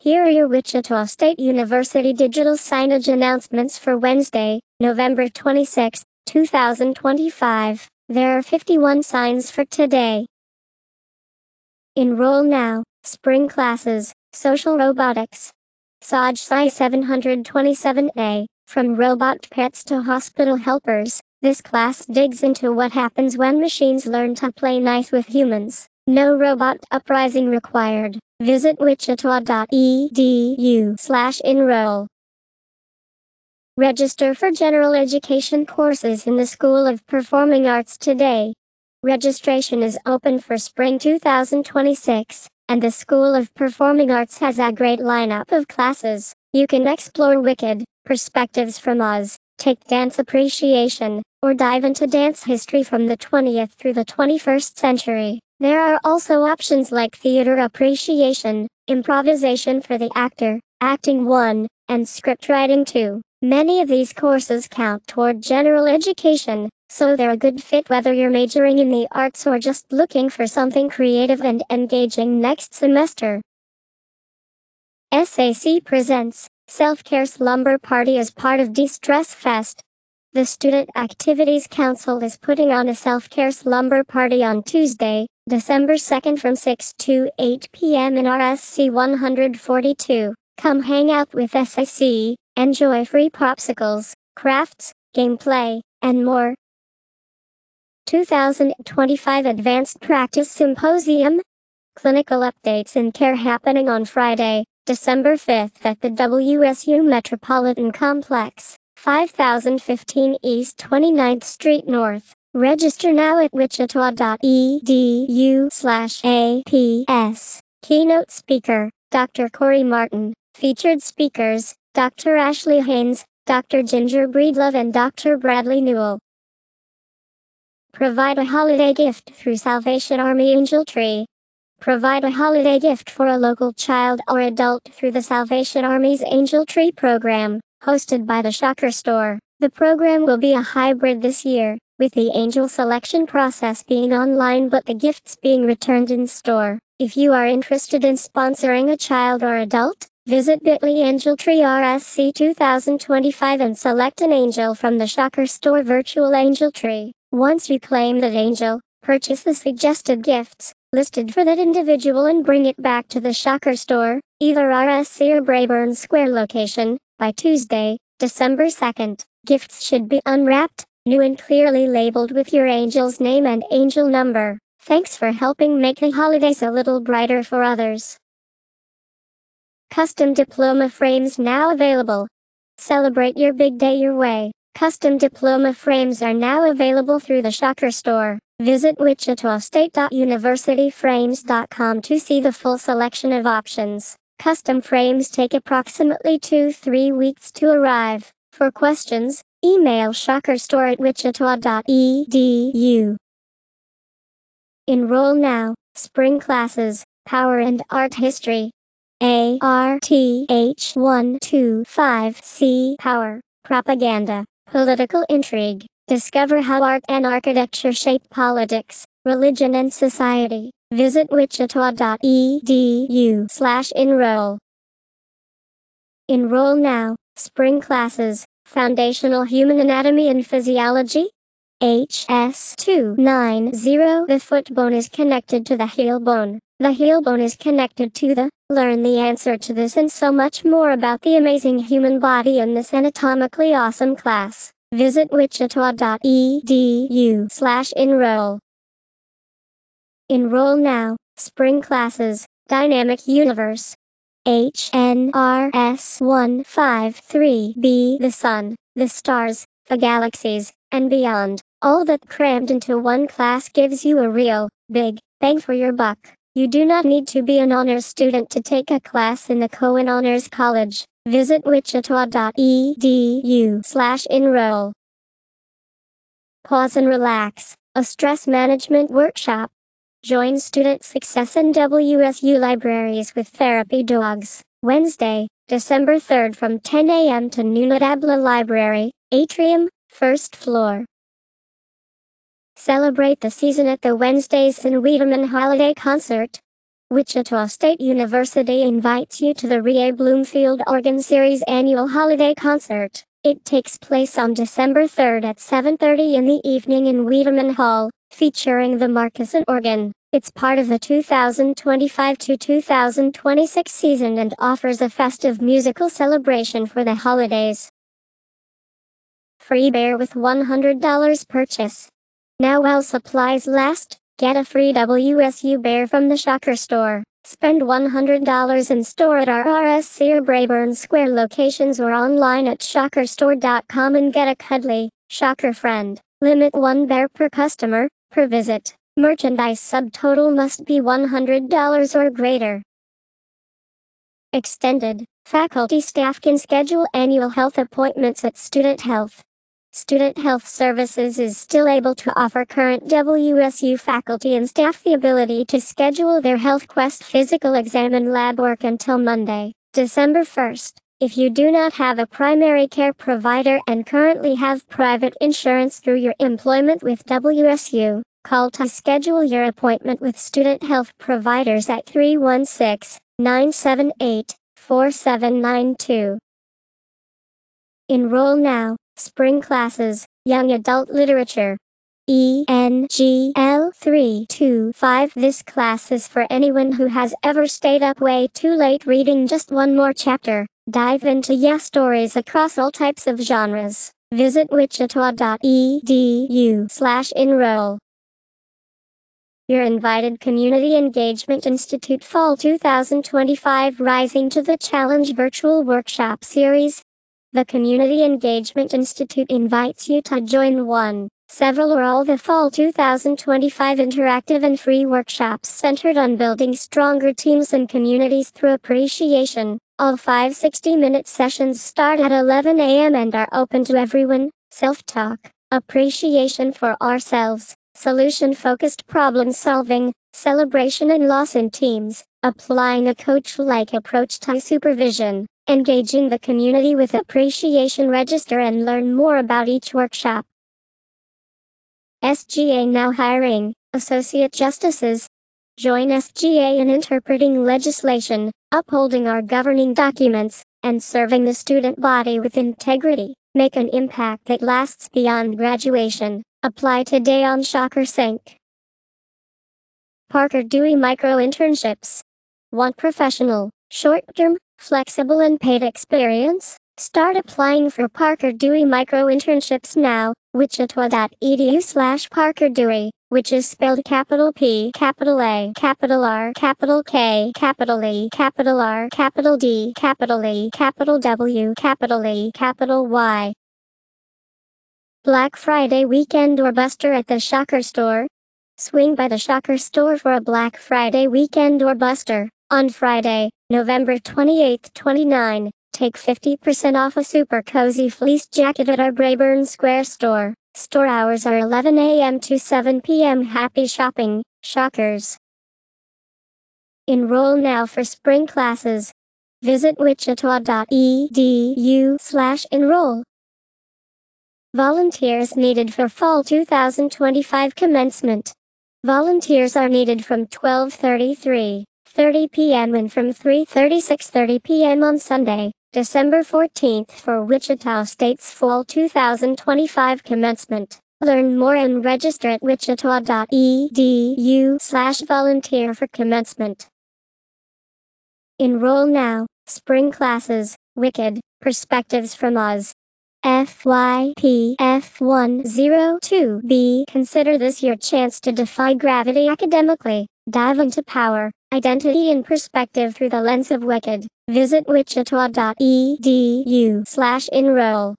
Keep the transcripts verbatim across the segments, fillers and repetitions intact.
Here are your Wichita State University digital signage announcements for Wednesday, November twenty-sixth, two thousand twenty-five. There are fifty-one signs for today. Enroll now. Spring classes, Social Robotics. S O J S I seven twenty-seven A, from robot pets to hospital helpers. This class digs into what happens when machines learn to play nice with humans. No robot uprising required. Visit wichita.edu slash enroll. Register for general education courses in the School of Performing Arts today. Registration is open for spring two thousand twenty-six, and the School of Performing Arts has a great lineup of classes. You can explore Wicked, Perspectives from Oz, take dance appreciation, or dive into dance history from the twentieth through the twenty-first century. There are also options like theater appreciation, improvisation for the actor, acting one, and script writing two. Many of these courses count toward general education, so they're a good fit whether you're majoring in the arts or just looking for something creative and engaging next semester. S A C presents Self-Care Slumber Party as part of De-Stress Fest. The Student Activities Council is putting on a self-care slumber party on Tuesday, December second from six to eight p m in R S C one forty-two. Come hang out with S A C, enjoy free popsicles, crafts, gameplay, and more. two thousand twenty-five Advanced Practice Symposium. Clinical updates and care happening on Friday, December fifth at the W S U Metropolitan Complex, five thousand fifteen East twenty-ninth Street North. Register now at wichita.edu slash APS. Keynote speaker, Doctor Corey Martin. Featured speakers, Doctor Ashley Haynes, Doctor Ginger Breedlove and Doctor Bradley Newell. Provide a holiday gift through Salvation Army Angel Tree. Provide a holiday gift for a local child or adult through the Salvation Army's Angel Tree program, hosted by the Shocker Store. The program will be a hybrid this year, with the angel selection process being online but the gifts being returned in store. If you are interested in sponsoring a child or adult, visit bit.ly Angel Tree R S C two thousand twenty-five and select an angel from the Shocker Store Virtual Angel Tree. Once you claim that angel, purchase the suggested gifts listed for that individual and bring it back to the Shocker Store, either R S C or Brayburn Square location, by Tuesday, December second. Gifts should be unwrapped, new and clearly labeled with your angel's name and angel number. Thanks for helping make the holidays a little brighter for others. Custom diploma frames now available. Celebrate your big day your way. Custom diploma frames are now available through the Shocker Store. Visit wichita state dot university frames dot com to see the full selection of options. Custom frames take approximately two to three weeks to arrive. For questions, email shockerstore at wichita.edu. Enroll now. Spring classes, Power and Art History. A R T H one twenty-five C Power, Propaganda, Political Intrigue. Discover how art and architecture shape politics, religion and society. Visit wichita.edu slash enroll. Enroll now. Spring classes, Foundational Human Anatomy and Physiology. H S two ninety. The foot bone is connected to the heel bone. The heel bone is connected to the. Learn the answer to this and so much more about the amazing human body in this anatomically awesome class. Visit wichita.edu slash enroll. Enroll now. Spring classes, Dynamic Universe. H N R S one fifty-three B. The Sun, the Stars, the Galaxies, and beyond. All that crammed into one class gives you a real, big, bang for your buck. You do not need to be an honors student to take a class in the Cohen Honors College. Visit wichita.edu slash enroll. Pause and Relax, a stress management workshop. Join Student Success in W S U Libraries with Therapy Dogs. Wednesday, December third from ten a m to noon at Abla Library, Atrium, first floor. Celebrate the season at the Wednesdays in Wiedemann Holiday Concert. Wichita State University invites you to the Rea Bloomfield Organ Series annual holiday concert. It takes place on December third at seven thirty in the evening in Wiedemann Hall, featuring the Marcusson organ. It's part of the two thousand twenty-five to two thousand twenty-six season and offers a festive musical celebration for the holidays. Free bear with one hundred dollars purchase. Now while supplies last, get a free W S U bear from the Shocker store. Spend one hundred dollars in store at our R S C or Braeburn Square locations or online at shocker store dot com and get a cuddly Shocker friend. Limit one bear per customer, per visit. Merchandise subtotal must be one hundred dollars or greater. Extended. Faculty staff can schedule annual health appointments at Student Health. Student Health Services is still able to offer current W S U faculty and staff the ability to schedule their HealthQuest physical exam and lab work until Monday, December first. If you do not have a primary care provider and currently have private insurance through your employment with W S U, call to schedule your appointment with Student Health providers at three one six, nine seven eight, four seven nine two. Enroll now. Spring classes, Young Adult Literature. E N G L three two five. This class is for anyone who has ever stayed up way too late reading just one more chapter. Dive into yes stories across all types of genres. Visit wichita dot e d u slash enroll. Your invited Community Engagement Institute Fall two thousand twenty-five Rising to the Challenge Virtual Workshop Series. The Community Engagement Institute invites you to join one, several or all the Fall two thousand twenty-five interactive and free workshops centered on building stronger teams and communities through appreciation. All five sixty-minute sessions start at eleven a m and are open to everyone. Self-talk, appreciation for ourselves, solution-focused problem solving, celebration and loss in teams, applying a coach-like approach to supervision. Engaging the community with appreciation. Register and learn more about each workshop. S G A now hiring Associate Justices. Join S G A in interpreting legislation, upholding our governing documents, and serving the student body with integrity. Make an impact that lasts beyond graduation. Apply today on Shocker Sync. Parker Dewey Micro Internships. Want professional, short-term, flexible and paid experience? Start applying for Parker Dewey Micro Internships now. wichita dot e d u slash Parker Dewey, which is spelled capital P, capital A, capital R, capital K, capital E, capital R, capital D, capital E, capital W, capital E, capital Y. Black Friday weekend doorbuster at the Shocker store. Swing by the Shocker store for a Black Friday weekend doorbuster. On Friday, November twenty-eighth, twenty-nine, take fifty percent off a super cozy fleece jacket at our Braeburn Square store. Store hours are eleven a m to seven p m Happy shopping, Shockers. Enroll now for spring classes. Visit wichita dot e d u slash enroll. Volunteers needed for Fall two thousand twenty-five commencement. Volunteers are needed from twelve thirty-three thirty p m and from three thirty to six thirty p m on Sunday, December fourteenth for Wichita State's Fall two thousand twenty-five commencement. Learn more and register at wichita dot e d u slash volunteer for commencement. Enroll now. Spring classes, Wicked, Perspectives from Oz. F Y P F one oh two B. Consider this your chance to defy gravity academically. Dive into power, identity and perspective through the lens of Wicked. Visit wichita dot e d u slash enroll.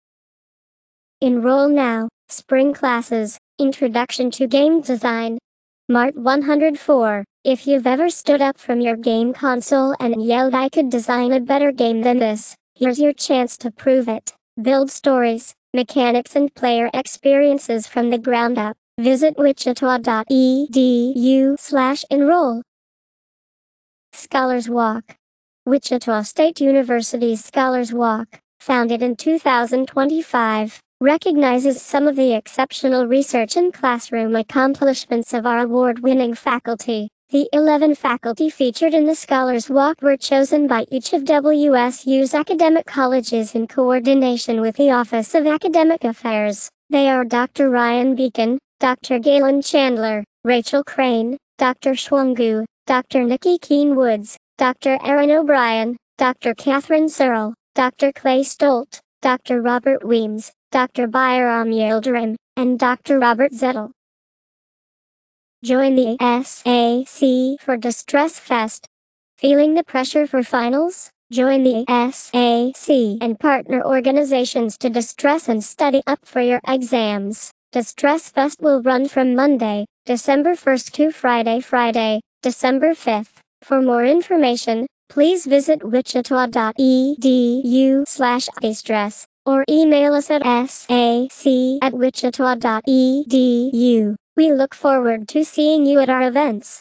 Enroll now. Spring classes, Introduction to Game Design. Mart one oh four. If you've ever stood up from your game console and yelled I could design a better game than this, here's your chance to prove it. Build stories, mechanics and player experiences from the ground up. Visit wichita dot e d u slash enroll. Scholars Walk. Wichita State University's Scholars Walk, founded in two thousand twenty-five, recognizes some of the exceptional research and classroom accomplishments of our award-winning faculty. The eleven faculty featured in the Scholars Walk were chosen by each of W S U's academic colleges in coordination with the Office of Academic Affairs. They are Doctor Ryan Beacon, Doctor Galen Chandler, Rachel Crane, Doctor Schwangu, Doctor Nikki Keene Woods, Doctor Aaron O'Brien, Doctor Catherine Searle, Doctor Clay Stolt, Doctor Robert Weems, Doctor Byram Yildirim, and Doctor Robert Zettel. Join the S A C for Distress Fest. Feeling the pressure for finals? Join the S A C and partner organizations to distress and study up for your exams. Distress Fest will run from Monday, December first to Friday, Friday, December fifth. For more information, please visit wichita.edu slash distress or email us at sac at wichita.edu. We look forward to seeing you at our events.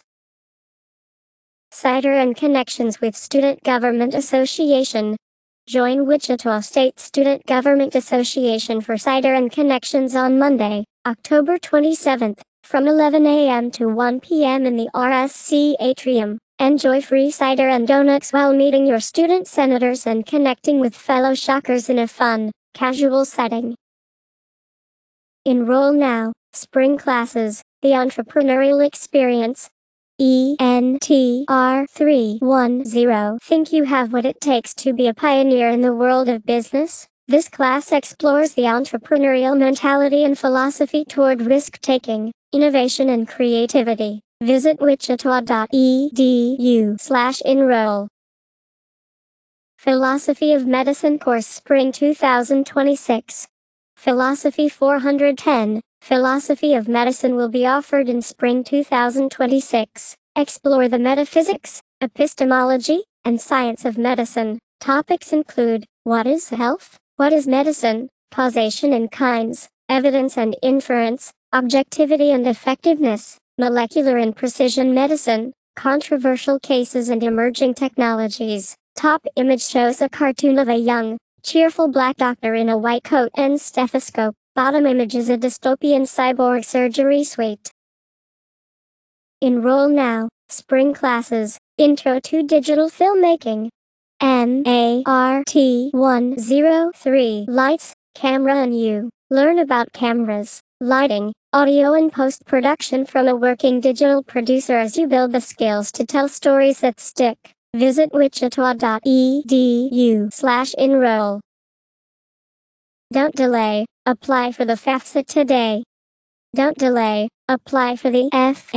Cider and Connections with Student Government Association. Join Wichita State Student Government Association for Cider and Connections on Monday, October twenty-seventh, from eleven a m to one p m in the R S C atrium. Enjoy free cider and donuts while meeting your student senators and connecting with fellow Shockers in a fun, casual setting. Enroll now. Spring Classes, The Entrepreneurial Experience. E N T R three one zero. Think you have what it takes to be a pioneer in the world of business? This class explores the entrepreneurial mentality and philosophy toward risk-taking, innovation and creativity. Visit wichita.edu slash enroll. Philosophy of Medicine Course Spring two thousand twenty-six. Philosophy four hundred ten. Philosophy of Medicine will be offered in Spring two thousand twenty-six. Explore the metaphysics, epistemology, and science of medicine. Topics include: what is health? What is medicine? Causation and kinds, evidence and inference, objectivity and effectiveness, molecular and precision medicine, controversial cases and emerging technologies. Top image shows a cartoon of a young, cheerful black doctor in a white coat and stethoscope. Bottom image is a dystopian cyborg surgery suite. Enroll now. Spring Classes, Intro to Digital Filmmaking. M A R T one oh three. Lights, Camera and You. Learn about cameras, lighting, audio and post-production from a working digital producer as you build the skills to tell stories that stick. Visit wichita.edu slash enroll. Don't delay. Apply for the FAFSA today. Don't delay. Apply for the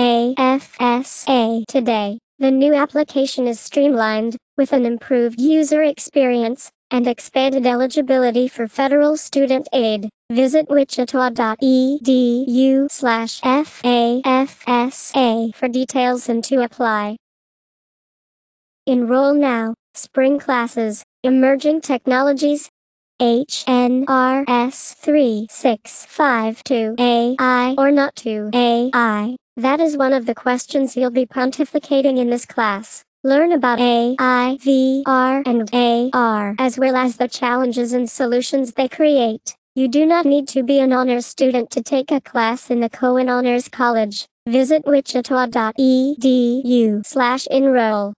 FAFSA today. The new application is streamlined, with an improved user experience, and expanded eligibility for federal student aid. Visit wichita.edu slash FAFSA for details and to apply. Enroll now. Spring Classes, Emerging Technologies. H N R S three six five two A I or not to A I? That is one of the questions you'll be pontificating in this class. Learn about A I, V R, and A R, as well as the challenges and solutions they create. You do not need to be an honors student to take a class in the Cohen Honors College. Visit wichita.edu slash enroll.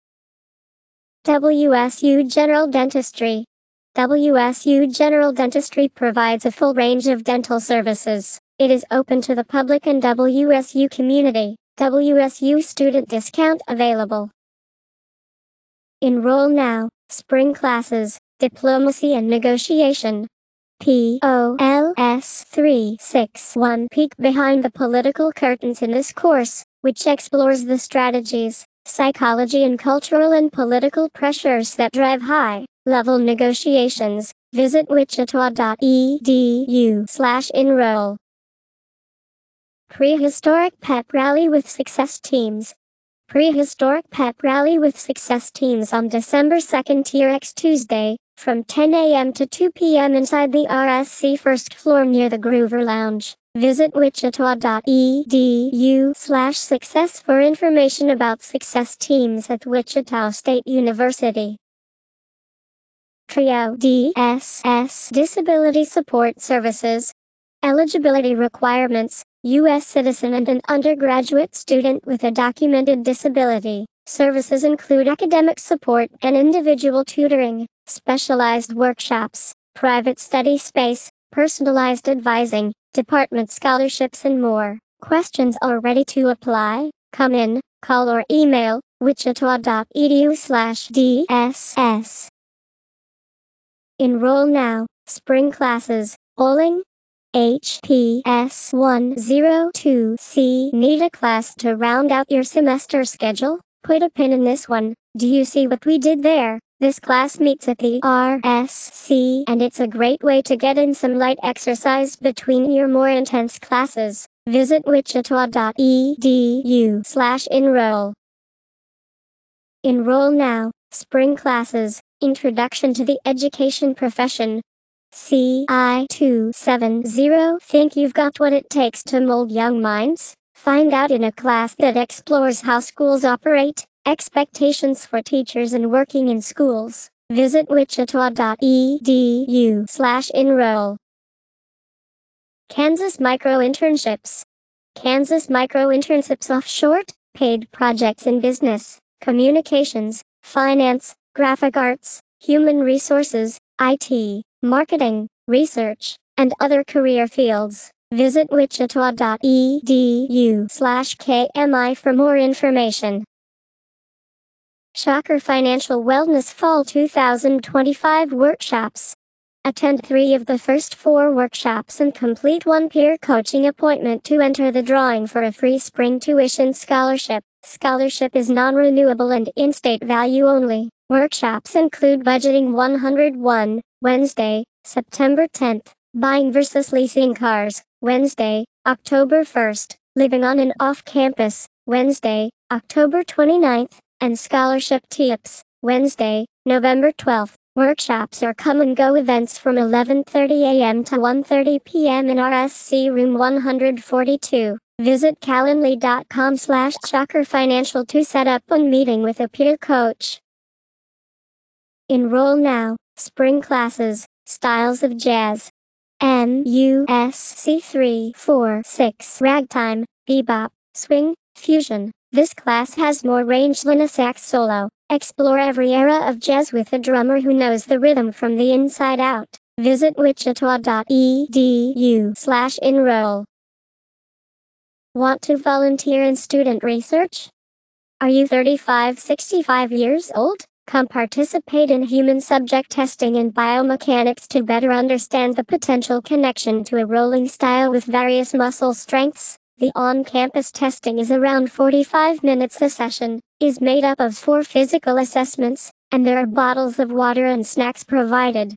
W S U General Dentistry. W S U General Dentistry provides a full range of dental services. It is open to the public and W S U community. W S U student discount available. Enroll now. Spring Classes, Diplomacy and Negotiation. P O L S three sixty-one. Peek behind the political curtains in this course, which explores the strategies, psychology and cultural and political pressures that drive high-level negotiations. Visit wichita.edu slash enroll. Prehistoric Pep Rally with Success Teams. Prehistoric Pep Rally with Success Teams on December second T R X Tuesday, from ten a m to two p m inside the R S C first floor near the Groover Lounge. Visit wichita.edu slash success for information about success teams at Wichita State University. TRIO D S S Disability Support Services. Eligibility requirements. U S citizen and an undergraduate student with a documented disability. Services include academic support and individual tutoring, specialized workshops, private study space, personalized advising, department scholarships and more. Questions are ready to apply? Come in, call or email wichita.edu slash DSS. Enroll now. Spring classes. Bowling. H P S one oh two C. Need a class to round out your semester schedule? Put a pin in this one. Do you see what we did there? This class meets at the R S C and it's a great way to get in some light exercise between your more intense classes. Visit wichita.edu slash enroll. Enroll now. Spring classes. Introduction to the Education Profession. C I two seventy. Think you've got what it takes to mold young minds? Find out in a class that explores how schools operate, expectations for teachers and working in schools. Visit wichita.edu slash enroll. Kansas Micro Internships. Kansas Micro Internships offer short, paid projects in business, communications, finance, graphic arts, human resources, I T, marketing, research, and other career fields. Visit wichita.edu slash KMI for more information. Shocker Financial Wellness Fall two thousand twenty-five Workshops. Attend three of the first four workshops and complete one peer coaching appointment to enter the drawing for a free spring tuition scholarship. Scholarship is non-renewable and in-state value only. Workshops include Budgeting one oh one, Wednesday, September tenth, Buying versus Leasing Cars, Wednesday, October first, Living on and Off Campus, Wednesday, October twenty-ninth, and Scholarship Tips, Wednesday, November twelfth. Workshops are come-and-go events from eleven thirty a m to one thirty p m in R S C Room one forty-two. Visit calendly.com slash shocker financial to set up a meeting with a peer coach. Enroll now. Spring classes. Styles of Jazz. M U S C three four six. Ragtime, bebop, swing, fusion. This class has more range than a sax solo. Explore every era of jazz with a drummer who knows the rhythm from the inside out. Visit wichita.edu slash enroll. Want to volunteer in student research? Are you thirty-five to sixty-five years old? Come participate in human subject testing and biomechanics to better understand the potential connection to a rolling style with various muscle strengths. The on-campus testing is around forty-five minutes a session, is made up of four physical assessments, and there are bottles of water and snacks provided.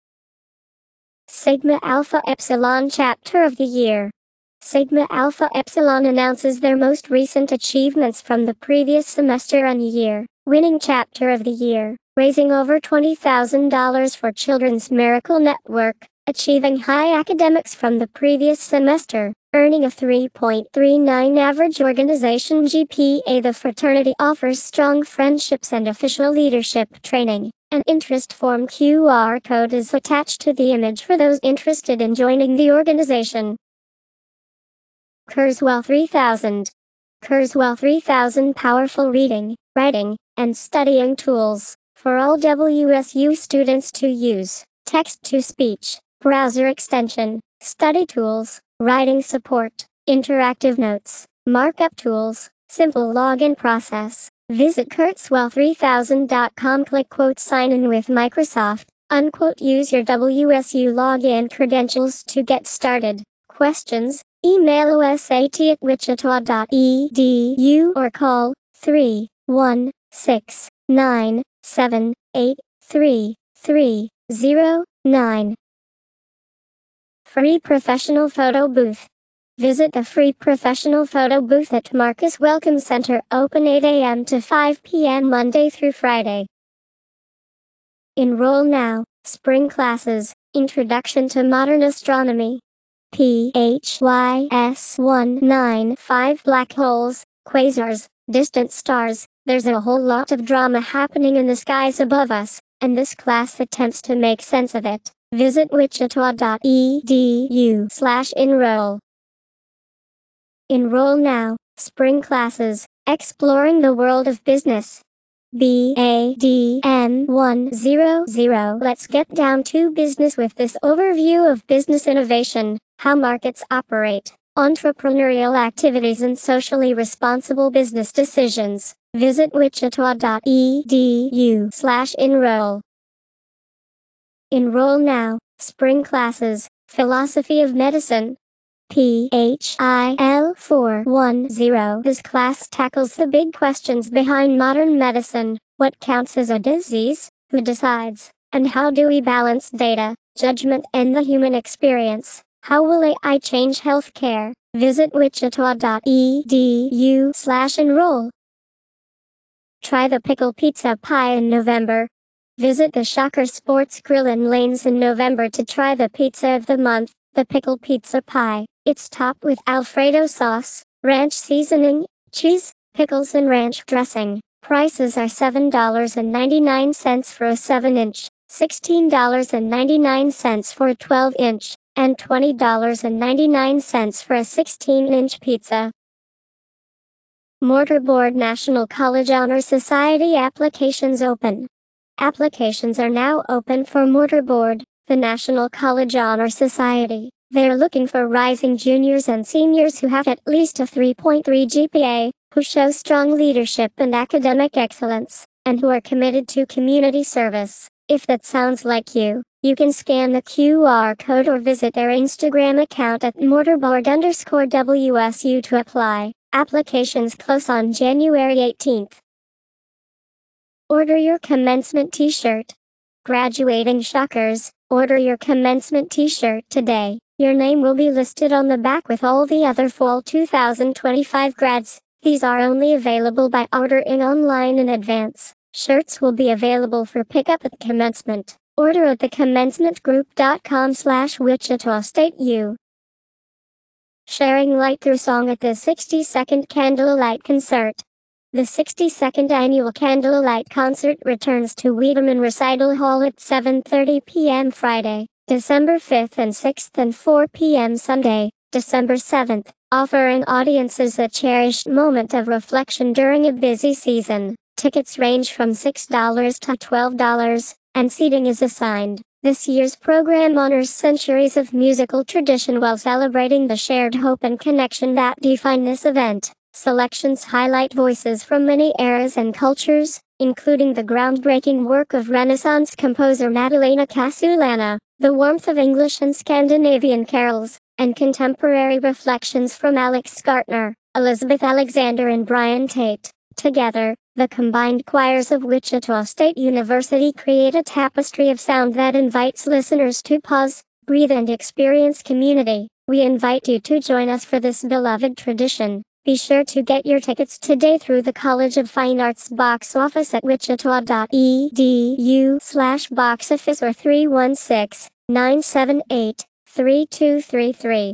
Sigma Alpha Epsilon Chapter of the Year. Sigma Alpha Epsilon announces their most recent achievements from the previous semester and year. Winning Chapter of the Year, raising over twenty thousand dollars for Children's Miracle Network, achieving high academics from the previous semester, earning a three point three nine average organization G P A. The fraternity offers strong friendships and official leadership training. An interest form Q R code is attached to the image for those interested in joining the organization. Kurzweil three thousand. Kurzweil three thousand powerful reading, writing, and studying tools for all W S U students to use. Text-to-speech, browser extension, study tools, writing support, interactive notes, markup tools, simple login process. Visit kurzweil three thousand dot com. Click quote sign in with Microsoft. Unquote use your W S U login credentials to get started. Questions? Email osat at wichita.edu or call three one six nine seven eight three three zero nine. Free Professional Photo Booth. Visit the free professional photo booth at Marcus Welcome Center, open eight a m to five p m Monday through Friday. Enroll now. Spring classes. Introduction to Modern Astronomy. P H Y S one ninety-five Black holes, quasars, distant stars. There's a whole lot of drama happening in the skies above us, and this class attempts to make sense of it. Visit wichita.edu slash enroll. Enroll now. Spring classes. Exploring the world of business. B A D M one hundred. Let's get down to business with this overview of business innovation, how markets operate, entrepreneurial activities and socially responsible business decisions. Visit wichita dot e d u slash enroll. Enroll now. Spring classes. Philosophy of Medicine. P H I L four ten. This class tackles the big questions behind modern medicine. What counts as a disease? Who decides? And how do we balance data, judgment, and the human experience? How will A I change healthcare? Visit wichita dot e d u slash enroll. Try the pickle pizza pie in November. Visit the Shocker Sports Grill in Lanes in November to try the pizza of the month, the pickle pizza pie. It's topped with Alfredo sauce, ranch seasoning, cheese, pickles and ranch dressing. Prices are seven dollars and ninety-nine cents for a seven inch, sixteen dollars and ninety-nine cents for a twelve inch, and twenty dollars and ninety-nine cents for a sixteen inch pizza. Mortarboard National College Honor Society applications open. Applications are now open for Mortarboard, the National College Honor Society. They're looking for rising juniors and seniors who have at least a three point three G P A, who show strong leadership and academic excellence, and who are committed to community service. If that sounds like you, you can scan the Q R code or visit their Instagram account at mortarboard underscore W S U to apply. Applications close on January eighteenth. Order your commencement t-shirt. Graduating Shockers, order your commencement t-shirt today. Your name will be listed on the back with all the other fall two thousand twenty-five grads. These are only available by ordering online in advance. Shirts will be available for pickup at commencement. Order at the commencement group dot com slash Wichita State U. Sharing light through song at the sixty-second Candlelight Concert. The sixty-second Annual Candlelight Concert returns to Wiedemann Recital Hall at seven thirty p m Friday, December fifth and sixth and four p m Sunday, December seventh, offering audiences a cherished moment of reflection during a busy season. Tickets range from six dollars to twelve dollars, and seating is assigned. This year's program honors centuries of musical tradition while celebrating the shared hope and connection that define this event. Selections highlight voices from many eras and cultures, including the groundbreaking work of Renaissance composer Maddalena Casulana, the warmth of English and Scandinavian carols, and contemporary reflections from Alex Skartner, Elizabeth Alexander and Brian Tate. Together, the combined choirs of Wichita State University create a tapestry of sound that invites listeners to pause, breathe and experience community. We invite you to join us for this beloved tradition. Be sure to get your tickets today through the College of Fine Arts box office at wichita dot e d u slash box office or three one six, nine seven eight, three two three three.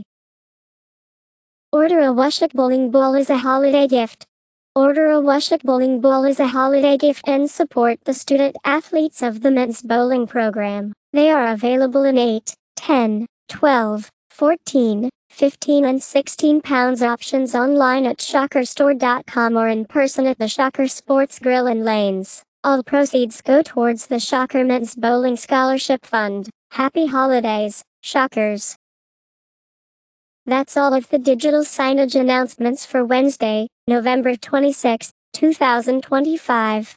Order a Wushik bowling ball as a holiday gift. Order a Wushik bowling ball as a holiday gift and support the student athletes of the men's bowling program. They are available in eight, ten, twelve, fourteen, fifteen and sixteen pounds options online at shocker store dot com or in person at the Shocker Sports Grill in Lanes. All proceeds go towards the Shocker Men's Bowling Scholarship Fund. Happy holidays, Shockers! That's all of the digital signage announcements for Wednesday, November twenty-sixth, two thousand twenty-five.